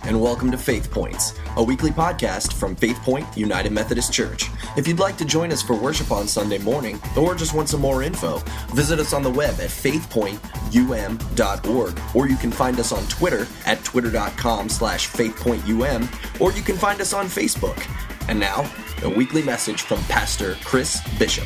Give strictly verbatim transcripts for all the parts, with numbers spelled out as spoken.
and welcome to Faith Points, a weekly podcast from Faith Point United Methodist Church. If you'd like to join us for worship on Sunday morning, or just want some more info, visit us on the web at faith point u m dot org, or you can find us on Twitter at twitter.com slash faithpointum, or you can find us on Facebook. And now, a weekly message from Pastor Chris Bishop.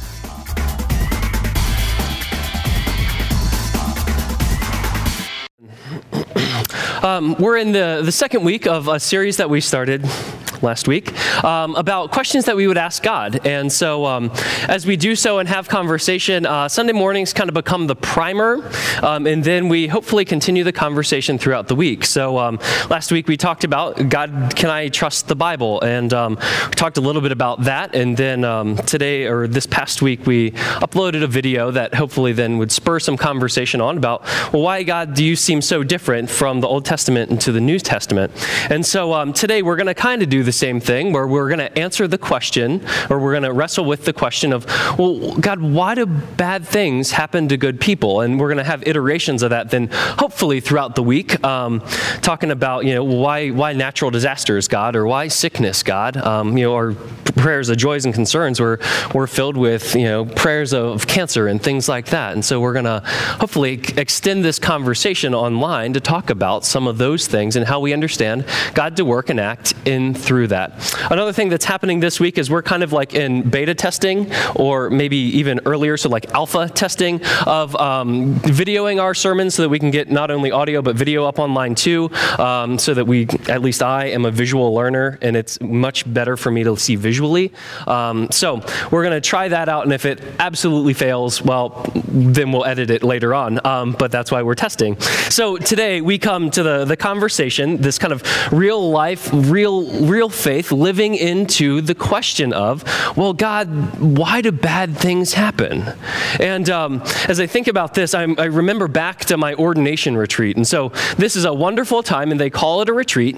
Um, we're in the, the second week of a series that we started last week um, about questions that we would ask God. And so um, as we do so and have conversation, uh, Sunday mornings kind of become the primer, um, and then we hopefully continue the conversation throughout the week. So um, last week we talked about, God, can I trust the Bible? And um, we talked a little bit about that. And then um, today, or this past week, we uploaded a video that hopefully then would spur some conversation on about, well, why, God, do you seem so different from the Old Testament into the New Testament? And so um, today we're going to kind of do the same thing, where we're going to answer the question, or we're going to wrestle with the question of, well, God, why do bad things happen to good people? And we're going to have iterations of that then hopefully throughout the week, um, talking about, you know, why why natural disasters, God, or why sickness, God, um, you know, or prayers of joys and concerns were, were filled with, you know, prayers of cancer and things like that. And so we're going to hopefully extend this conversation online to talk about some of those things and how we understand God to work and act in through that. Another thing that's happening this week is we're kind of like in beta testing, or maybe even earlier, so like alpha testing of um, videoing our sermons so that we can get not only audio but video up online too, um, so that we, at least I am a visual learner, and it's much better for me to see visually. Um, so we're going to try that out, and if it absolutely fails, well, then we'll edit it later on, um, but that's why we're testing. So today we come to the, the conversation, this kind of real life, real, real faith, living into the question of, well, God, why do bad things happen? And um, as I think about this, I'm, I remember back to my ordination retreat. And so this is a wonderful time, and they call it a retreat,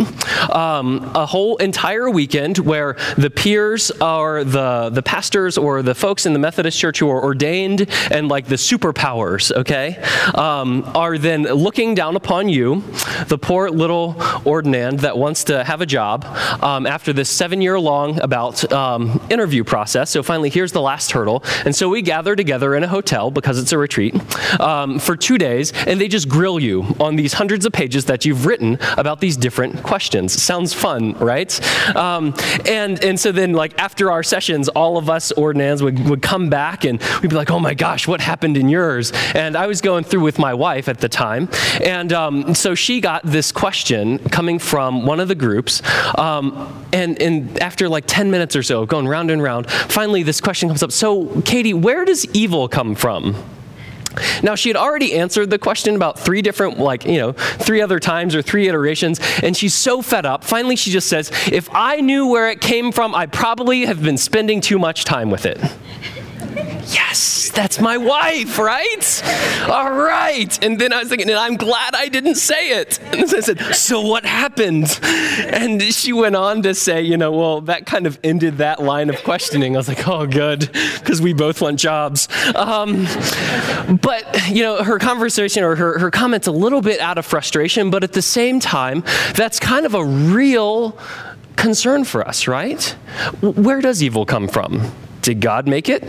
um, a whole entire weekend where the peers or the, the pastors or the folks in the Methodist Church who are ordained and like the superpowers, okay, um, are then looking down upon you, the poor little ordinand that wants to have a job, um, after this seven-year-long about um, interview process. So finally, here's the last hurdle. And so we gather together in a hotel, because it's a retreat, um, for two days, and they just grill you on these hundreds of pages that you've written about these different questions. Sounds fun, right? Um, and and so then, like, after our sessions, all of us ordinands would, would come back, and we'd be like, oh my gosh, what happened in yours? And I was going through with my wife at the time, and um, so she got this question coming from one of the groups, um, and, and after like ten minutes or so, going round and round, finally this question comes up, so Katie, where does evil come from? Now, she had already answered the question about three different, like, you know, three other times or three iterations, and she's so fed up. Finally, she just says, if I knew where it came from, I probably have been spending too much time with it. Yes, that's my wife, right? All right. And then I was thinking, and I'm glad I didn't say it. And so I said, so what happened? And she went on to say, you know, well, that kind of ended that line of questioning. I was like, oh, good, because we both want jobs. Um, but, you know, her conversation or her, her comment's a little bit out of frustration, but at the same time, that's kind of a real concern for us, right? Where does evil come from? Did God make it?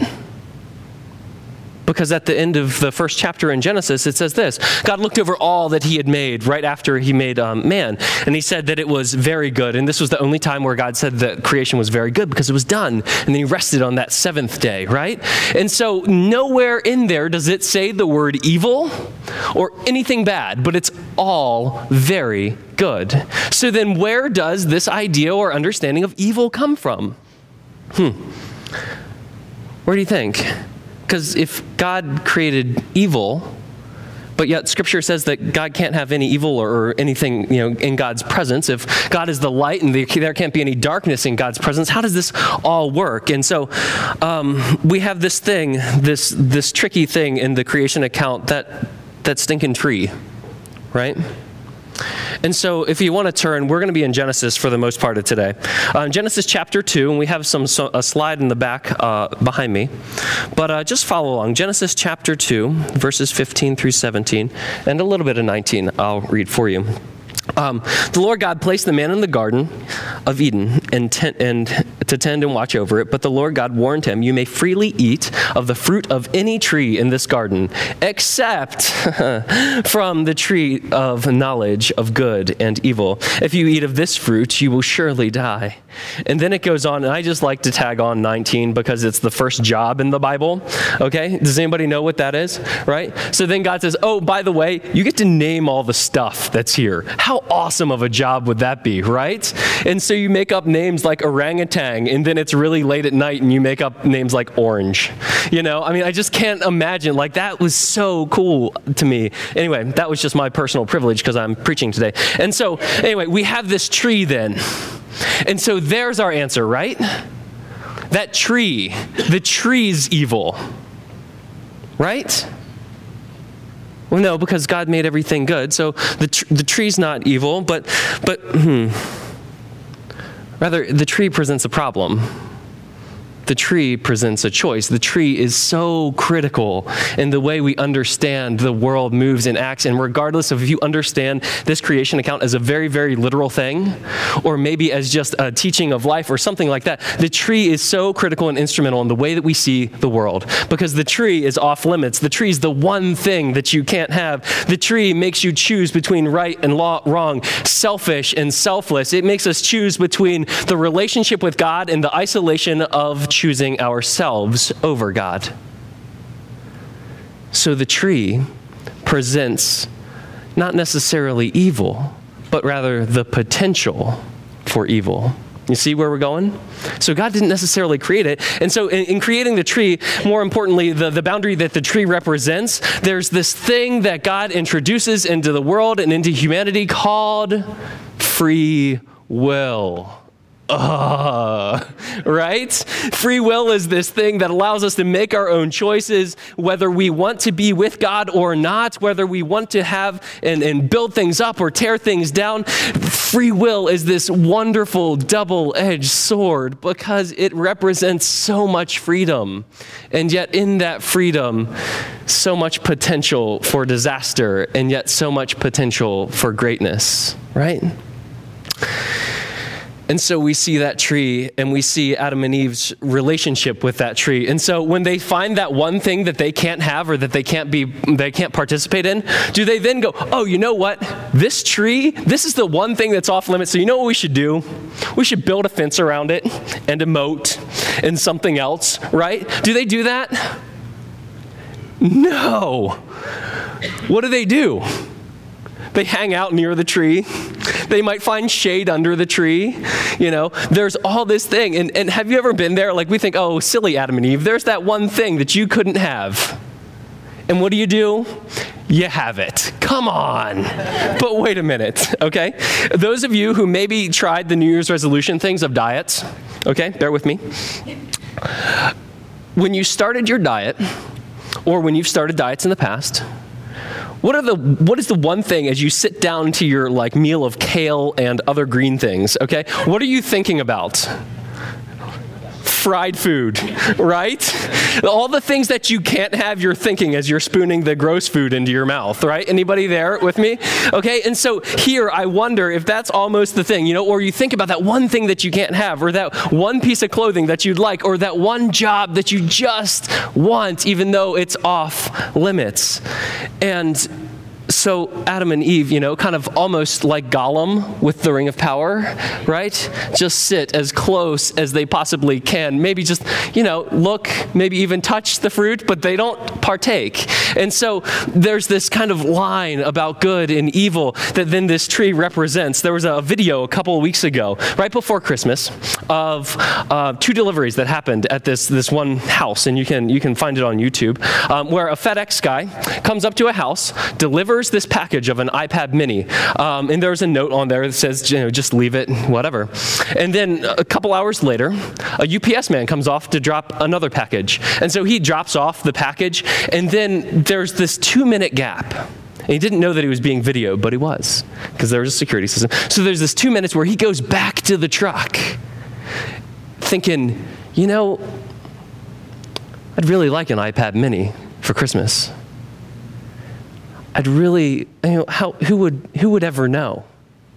Because at the end of the first chapter in Genesis, it says this: God looked over all that he had made right after he made um, man, and he said that it was very good. And this was the only time where God said that creation was very good, because it was done. And then he rested on that seventh day, right? And so nowhere in there does it say the word evil or anything bad, but it's all very good. So then where does this idea or understanding of evil come from? Hmm. Where do you think? Because if God created evil, but yet Scripture says that God can't have any evil or anything, you know, in God's presence. If God is the light and the, there can't be any darkness in God's presence, how does this all work? And so um, we have this thing, this this tricky thing in the creation account, that that stinking tree, right? And so if you want to turn, we're going to be in Genesis for the most part of today. Uh, Genesis chapter two, and we have some so, a slide in the back uh, behind me. But uh, just follow along. Genesis chapter two, verses fifteen through seventeen, and a little bit of nineteen I'll read for you. Um, the Lord God placed the man in the garden of Eden and, ten- and to tend and watch over it. But the Lord God warned him, you may freely eat of the fruit of any tree in this garden, except from the tree of knowledge of good and evil. If you eat of this fruit, you will surely die. And then it goes on, and I just like to tag on nineteen because it's the first job in the Bible. Okay? Does anybody know what that is? Right? So then God says, oh, by the way, you get to name all the stuff that's here. How awesome of a job would that be, right? And so you make up names like orangutan, and then it's really late at night and you make up names like orange. You know, I mean, I just can't imagine. Like, that was so cool to me. Anyway, that was just my personal privilege because I'm preaching today. And so, anyway, we have this tree then. And so there's our answer, right? That tree, the tree's evil, right? Well, no, because God made everything good. So the tr- the tree's not evil, but but hmm, rather the tree presents a problem. The tree presents a choice. The tree is so critical in the way we understand the world moves and acts. And regardless of if you understand this creation account as a very, very literal thing, or maybe as just a teaching of life or something like that, the tree is so critical and instrumental in the way that we see the world. Because the tree is off limits. The tree is the one thing that you can't have. The tree makes you choose between right and law, wrong, selfish and selfless. It makes us choose between the relationship with God and the isolation of choosing ourselves over God. So the tree presents not necessarily evil, but rather the potential for evil. You see where we're going? So God didn't necessarily create it. And so in, in creating the tree, more importantly, the, the boundary that the tree represents, there's this thing that God introduces into the world and into humanity called free will. Uh, right? Free will is this thing that allows us to make our own choices, whether we want to be with God or not, whether we want to have and, and build things up or tear things down. Free will is this wonderful double-edged sword because it represents so much freedom. And yet in that freedom, so much potential for disaster, and yet so much potential for greatness, right? And so we see that tree, and we see Adam and Eve's relationship with that tree. And so when they find that one thing that they can't have or that they can't be, they can't participate in, do they then go, oh, you know what? This tree, this is the one thing that's off limits. So you know what we should do? We should build a fence around it and a moat and something else, right? Do they do that? No. What do they do? They hang out near the tree. They might find shade under the tree. You know, there's all this thing. And, and have you ever been there? Like, we think, oh, silly Adam and Eve. There's that one thing that you couldn't have. And what do you do? You have it. Come on. But wait a minute, okay? Those of you who maybe tried the New Year's resolution things of diets, okay, bear with me. When you started your diet, or when you've started diets in the past, What are the what is the one thing as you sit down to your like meal of kale and other green things, okay? What are you thinking about? Fried food, right? All the things that you can't have, you're thinking as you're spooning the gross food into your mouth, right? Anybody there with me? Okay, and so here I wonder if that's almost the thing, you know, or you think about that one thing that you can't have, or that one piece of clothing that you'd like, or that one job that you just want, even though it's off limits. And so Adam and Eve, you know, kind of almost like Gollum with the Ring of Power, right? Just sit as close as they possibly can. Maybe just, you know, look, maybe even touch the fruit, but they don't partake. And so there's this kind of line about good and evil that then this tree represents. There was a video a couple of weeks ago, right before Christmas, of uh, two deliveries that happened at this this one house, and you can you can find it on YouTube, um, where a FedEx guy comes up to a house, delivers this package of an iPad mini, um, and there's a note on there that says, you know, just leave it, whatever. And then a couple hours later, a U P S man comes off to drop another package. And so he drops off the package, and then there's this two-minute gap. And he didn't know that he was being videoed, but he was, because there was a security system. So there's this two minutes where he goes back to the truck, thinking, you know, I'd really like an iPad mini for Christmas. I'd really, you know, how, who would who would ever know?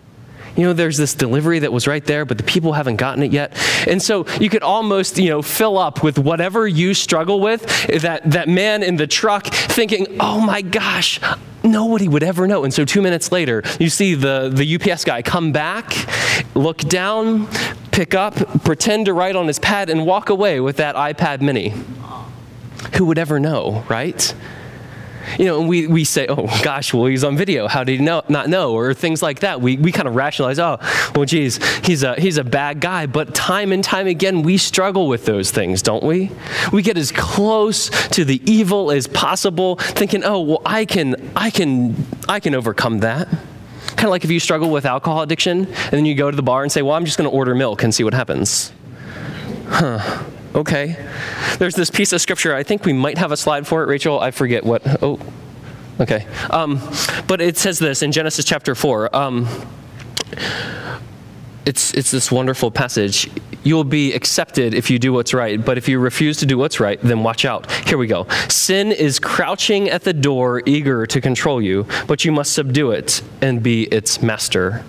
You know, there's this delivery that was right there, but the people haven't gotten it yet. And so you could almost, you know, fill up with whatever you struggle with, that, that man in the truck thinking, oh my gosh, nobody would ever know. And so two minutes later, you see the, the U P S guy come back, look down, pick up, pretend to write on his pad, and walk away with that iPad mini. Who would ever know, right? You know, and we, we say, oh gosh, well, he's on video. How did he know, not know? Or things like that. We we kind of rationalize, oh, well, geez, he's a, he's a bad guy. But time and time again, we struggle with those things, don't we? We get as close to the evil as possible, thinking, oh, well, I can, I can, I can overcome that. Kind of like if you struggle with alcohol addiction, and then you go to the bar and say, well, I'm just going to order milk and see what happens. Huh. Okay. There's this piece of scripture. I think we might have a slide for it, Rachel. I forget what. Oh, okay. Um, but it says this in Genesis chapter four. Um, it's it's this wonderful passage. You will be accepted if you do what's right, but if you refuse to do what's right, then watch out. Here we go. Sin is crouching at the door, eager to control you, but you must subdue it and be its master.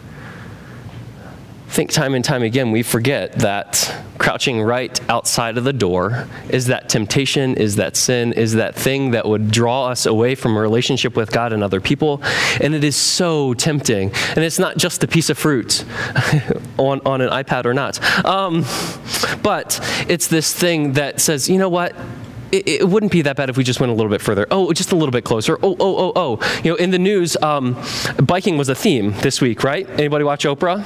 I think time and time again we forget that crouching right outside of the door is that temptation, is that sin, is that thing that would draw us away from a relationship with God and other people. And it is so tempting. And it's not just a piece of fruit on, on an iPad or not. Um, but it's this thing that says, you know what? It, it wouldn't be that bad if we just went a little bit further. Oh, just a little bit closer. Oh, oh, oh, oh. You know, in the news, um, biking was a theme this week, right? Anybody watch Oprah?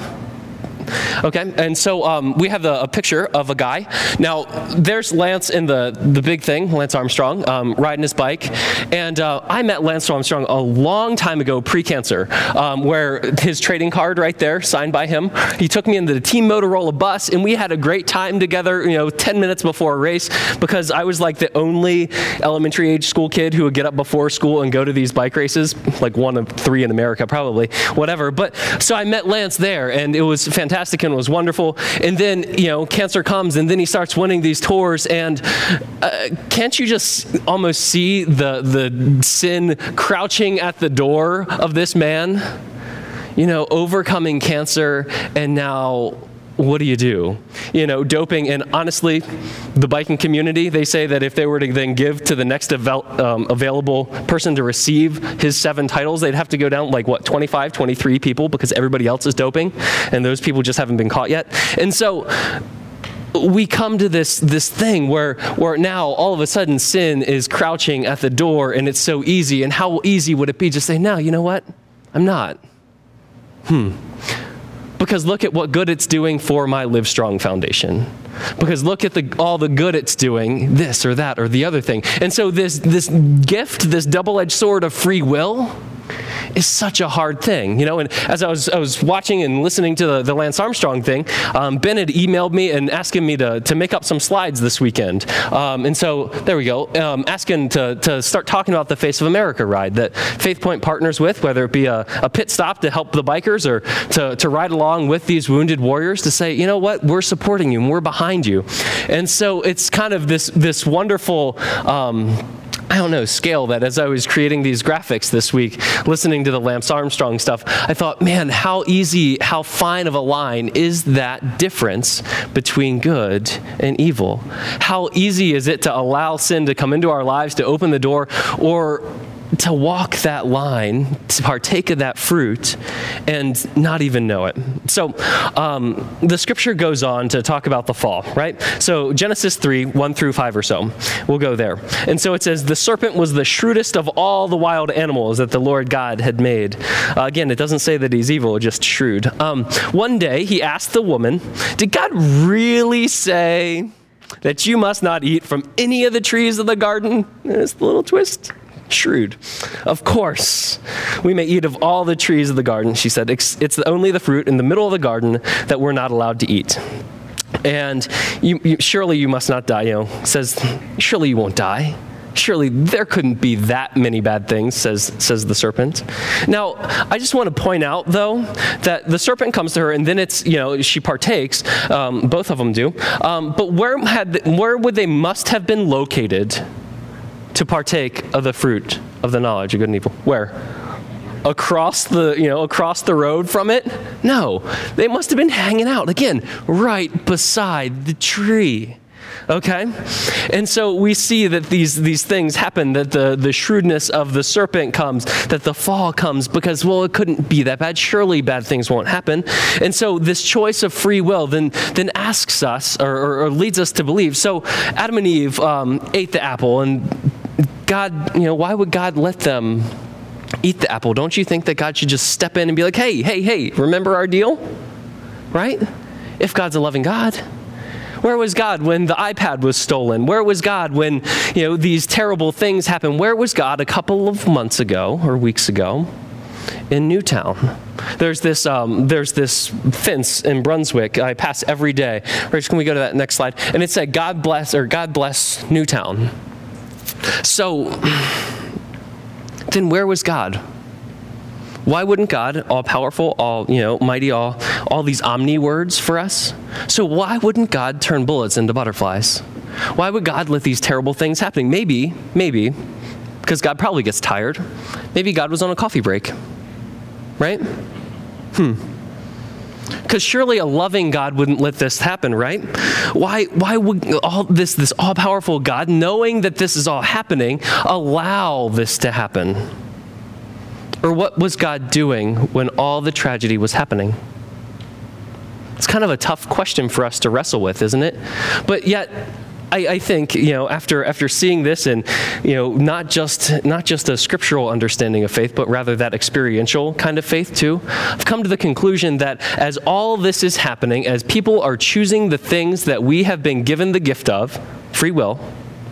Okay, and so um, we have the, a picture of a guy. Now, there's Lance in the, the big thing, Lance Armstrong, um, riding his bike. And uh, I met Lance Armstrong a long time ago, pre-cancer, um, where his trading card right there, signed by him. He took me into the Team Motorola bus, and we had a great time together, you know, ten minutes before a race, because I was like the only elementary age school kid who would get up before school and go to these bike races, like one of three in America, probably, whatever. But so I met Lance there, and it was fantastic. And was wonderful. And then, you know, cancer comes, and then he starts winning these tours. And uh, can't you just almost see the the sin crouching at the door of this man? You know, overcoming cancer, and now what do you do? You know, doping. And honestly, the biking community, they say that if they were to then give to the next avail- um, available person to receive his seven titles, they'd have to go down like, what, twenty-five, twenty-three people, because everybody else is doping, and those people just haven't been caught yet. And so we come to this this thing where, where now all of a sudden sin is crouching at the door, and it's so easy. And how easy would it be to say, no, you know what? I'm not. Hmm. Because look at what good it's doing for my Live Strong Foundation. Because look at the, all the good it's doing, this or that or the other thing. And so this, this gift, this double-edged sword of free will, is such a hard thing, you know. And as I was I was watching and listening to the, the Lance Armstrong thing, um, Ben had emailed me and asking me to to make up some slides this weekend. Um, and so there we go, um, asking to to start talking about the Face of America ride that Faith Point partners with, whether it be a, a pit stop to help the bikers or to to ride along with these wounded warriors to say, you know what, we're supporting you and we're behind you. And so it's kind of this this wonderful. Um, I don't know, scale that as I was creating these graphics this week, listening to the Lance Armstrong stuff, I thought, man, how easy, how fine of a line is that difference between good and evil? How easy is it to allow sin to come into our lives, to open the door, or to walk that line, to partake of that fruit, and not even know it. So um, the scripture goes on to talk about the fall, right? So Genesis three, one through five or so. We'll go there. And so it says, the serpent was the shrewdest of all the wild animals that the Lord God had made. Uh, again, it doesn't say that he's evil, just shrewd. Um, one day he asked the woman, did God really say that you must not eat from any of the trees of the garden? There's the little twist. Shrewd. Of course, we may eat of all the trees of the garden, she said. It's only the fruit in the middle of the garden that we're not allowed to eat. And you, you, surely you must not die, you know, says, surely you won't die. Surely there couldn't be that many bad things, says says the serpent. Now, I just want to point out, though, that the serpent comes to her, and then it's, you know, she partakes. Um, both of them do. Um, but where had the, where would they must have been located to partake of the fruit of the knowledge of good and evil? Where? across the, you know, across the road from it? No, they must have been hanging out, again, right beside the tree. Okay? And so we see that these these things happen, that the, the shrewdness of the serpent comes, that the fall comes because, well, it couldn't be that bad. Surely bad things won't happen. And so this choice of free will then then asks us or, or, or leads us to believe. So Adam and Eve um, ate the apple, and God, you know, why would God let them eat the apple? Don't you think that God should just step in and be like, hey, hey, hey, remember our deal? Right? If God's a loving God. Where was God when the iPad was stolen? Where was God when, you know, these terrible things happened? Where was God a couple of months ago or weeks ago in Newtown? There's this um, there's this fence in Brunswick I pass every day. Rich, can we go to that next slide? And it said, God bless, or God bless Newtown. So then where was God? Why wouldn't God, all-powerful, all, you know, mighty, all, all these omni words for us? So why wouldn't God turn bullets into butterflies? Why would God let these terrible things happen? Maybe, maybe, because God probably gets tired. Maybe God was on a coffee break, right? Hmm. Because surely a loving God wouldn't let this happen, right? Why, why would all this, this all-powerful God, knowing that this is all happening, allow this to happen? Or what was God doing when all the tragedy was happening? It's kind of a tough question for us to wrestle with, isn't it? But yet, I, I think, you know, after after seeing this and, you know, not just not just a scriptural understanding of faith, but rather that experiential kind of faith too, I've come to the conclusion that as all this is happening, as people are choosing the things that we have been given the gift of, free will,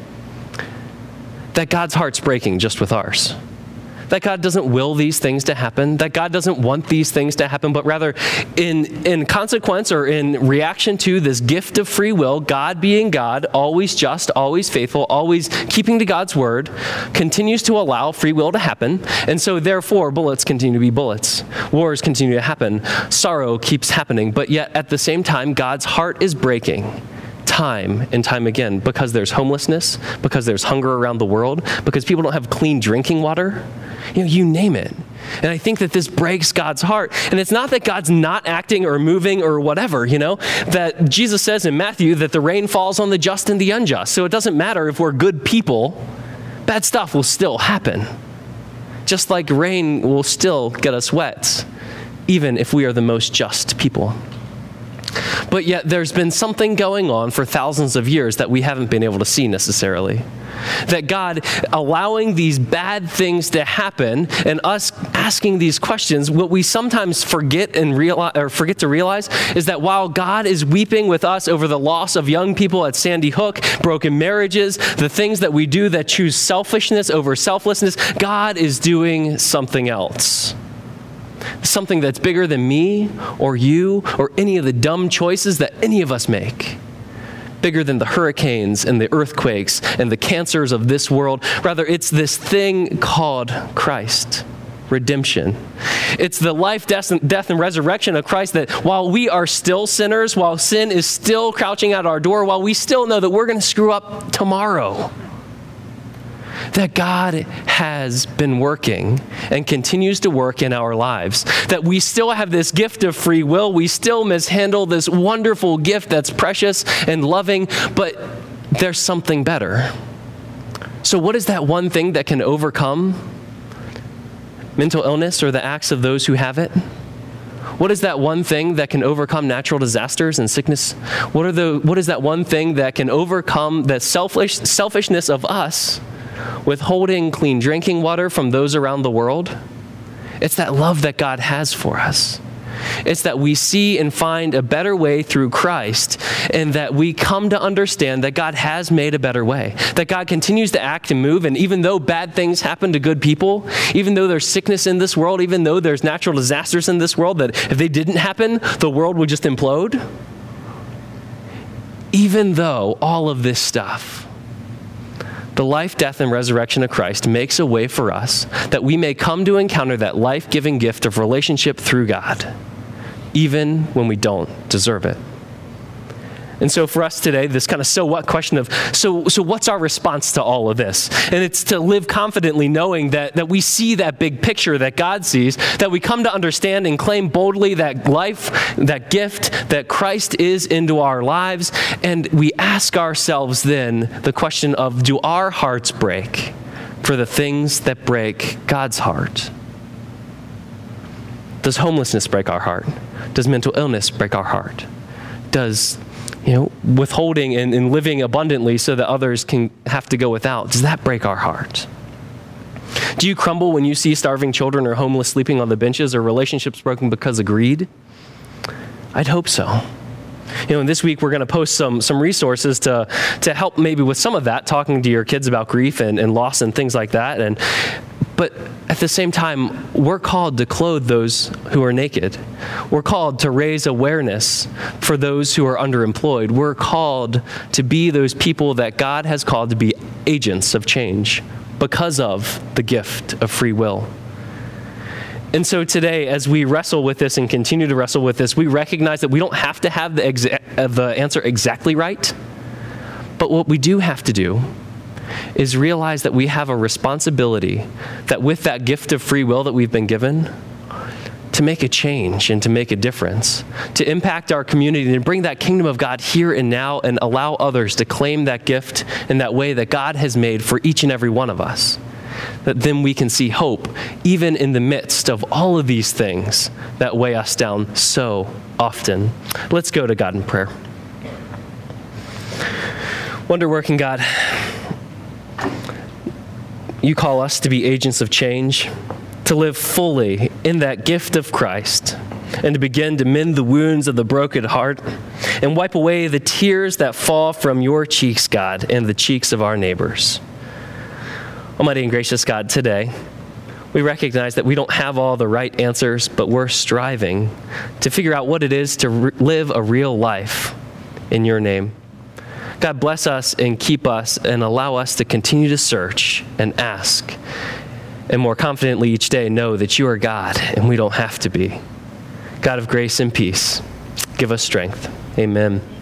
that God's heart's breaking just with ours. That God doesn't will these things to happen, that God doesn't want these things to happen, but rather in, in consequence or in reaction to this gift of free will, God being God, always just, always faithful, always keeping to God's word, continues to allow free will to happen. And so therefore, bullets continue to be bullets. Wars continue to happen. Sorrow keeps happening. But yet at the same time, God's heart is breaking time and time again because there's homelessness, because there's hunger around the world, because people don't have clean drinking water. You know, you name it. And I think that this breaks God's heart. And it's not that God's not acting or moving or whatever, you know, that Jesus says in Matthew that the rain falls on the just and the unjust. So it doesn't matter if we're good people, bad stuff will still happen. Just like rain will still get us wet, even if we are the most just people. But yet there's been something going on for thousands of years that we haven't been able to see necessarily. That God allowing these bad things to happen and us asking these questions, what we sometimes forget and realize, or forget to realize is that while God is weeping with us over the loss of young people at Sandy Hook, broken marriages, the things that we do that choose selfishness over selflessness, God is doing something else. Something that's bigger than me or you or any of the dumb choices that any of us make. Bigger than the hurricanes and the earthquakes and the cancers of this world. Rather, it's this thing called Christ, redemption. It's the life, death, and, death, and resurrection of Christ that while we are still sinners, while sin is still crouching at our door, while we still know that we're going to screw up tomorrow, that God has been working and continues to work in our lives. That we still have this gift of free will. We still mishandle this wonderful gift that's precious and loving, but there's something better. So what is that one thing that can overcome mental illness or the acts of those who have it? What is that one thing that can overcome natural disasters and sickness? What are the what is that one thing that can overcome the selfish selfishness of us withholding clean drinking water from those around the world? It's that love that God has for us. It's that we see and find a better way through Christ, and that we come to understand that God has made a better way, that God continues to act and move, and even though bad things happen to good people, even though there's sickness in this world, even though there's natural disasters in this world, that if they didn't happen, the world would just implode. Even though all of this stuff, the life, death, and resurrection of Christ makes a way for us that we may come to encounter that life-giving gift of relationship through God, even when we don't deserve it. And so for us today, this kind of so what question of, so so what's our response to all of this? And it's to live confidently knowing that, that we see that big picture that God sees, that we come to understand and claim boldly that life, that gift that Christ is into our lives. And we ask ourselves then the question of, do our hearts break for the things that break God's heart? Does homelessness break our heart? Does mental illness break our heart? Does You know, withholding and, and living abundantly so that others can have to go without, does that break our heart? Do you crumble when you see starving children or homeless sleeping on the benches or relationships broken because of greed? I'd hope so. You know, and this week we're going to post some some resources to to help maybe with some of that, talking to your kids about grief and, and loss and things like that. And but at the same time, we're called to clothe those who are naked. We're called to raise awareness for those who are underemployed. We're called to be those people that God has called to be agents of change because of the gift of free will. And so today, as we wrestle with this and continue to wrestle with this, we recognize that we don't have to have the, exa- uh, the answer exactly right. But what we do have to do is realize that we have a responsibility that with that gift of free will that we've been given, to make a change and to make a difference, to impact our community and bring that kingdom of God here and now and allow others to claim that gift in that way that God has made for each and every one of us. That then we can see hope even in the midst of all of these things that weigh us down so often. Let's go to God in prayer. Wonder-working God, you call us to be agents of change, to live fully in that gift of Christ, and to begin to mend the wounds of the broken heart and wipe away the tears that fall from your cheeks, God, and the cheeks of our neighbors. Almighty and gracious God, today, we recognize that we don't have all the right answers, but we're striving to figure out what it is to re- live a real life in your name. God, bless us and keep us and allow us to continue to search and ask, and more confidently each day know that you are God and we don't have to be. God of grace and peace, give us strength. Amen.